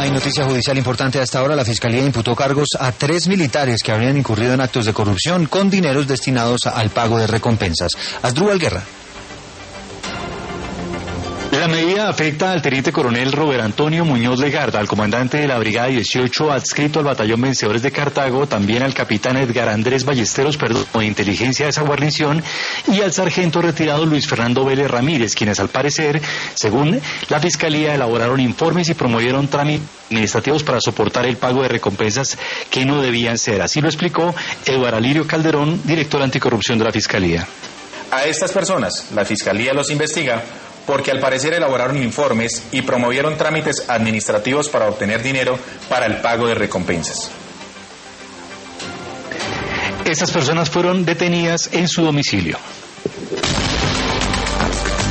Hay noticia judicial importante hasta ahora. La Fiscalía imputó cargos a 3 militares que habrían incurrido en actos de corrupción con dineros destinados al pago de recompensas. Asdrúbal Guerra. La medida afecta al teniente coronel Robert Antonio Muñoz Legarda, al comandante de la Brigada 18 adscrito al Batallón Vencedores de Cartago, también al capitán Edgar Andrés Ballesteros, de inteligencia de esa guarnición, y al sargento retirado Luis Fernando Vélez Ramírez, quienes al parecer, según la Fiscalía, elaboraron informes y promovieron trámites administrativos para soportar el pago de recompensas que no debían ser. Así lo explicó Eduardo Alirio Calderón, director anticorrupción de la Fiscalía. A estas personas, la Fiscalía los investiga porque al parecer elaboraron informes y promovieron trámites administrativos para obtener dinero para el pago de recompensas. Estas personas fueron detenidas en su domicilio.